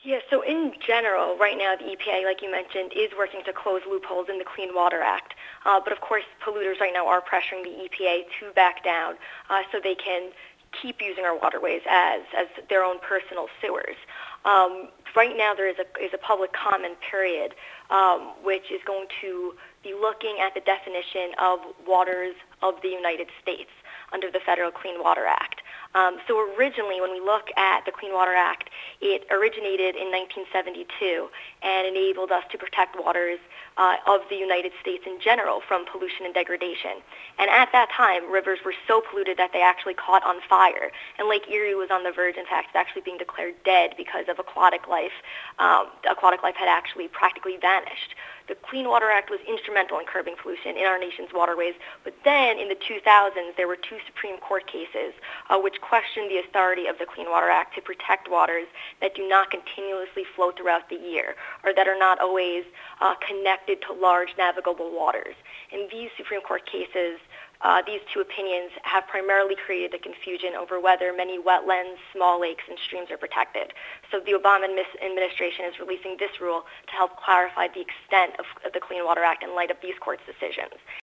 Yeah, so in general, right now the EPA, like you mentioned, is working to close loopholes in the Clean Water Act. But of course, polluters right now are pressuring the EPA to back down so they can keep using our waterways as their own personal sewers. Right now there is a public comment period which is going to be looking at the definition of waters of the United States under the Federal Clean Water Act. So originally, when we look at the Clean Water Act, it originated in 1972 and enabled us to protect waters of the United States in general from pollution and degradation. And at that time, rivers were so polluted that they actually caught on fire. And Lake Erie was on the verge, in fact, of actually being declared dead because of aquatic life. Aquatic life had actually practically vanished. The Clean Water Act was instrumental in curbing pollution in our nation's waterways, but then in the 2000s there were two Supreme Court cases which questioned the authority of the Clean Water Act to protect waters that do not continuously flow throughout the year or that are not always connected to large navigable waters. In these Supreme Court cases, these two opinions have primarily created the confusion over whether many wetlands, small lakes, and streams are protected. So the Obama administration is releasing this rule to help clarify the extent of the Clean Water Act in light of these court's decisions.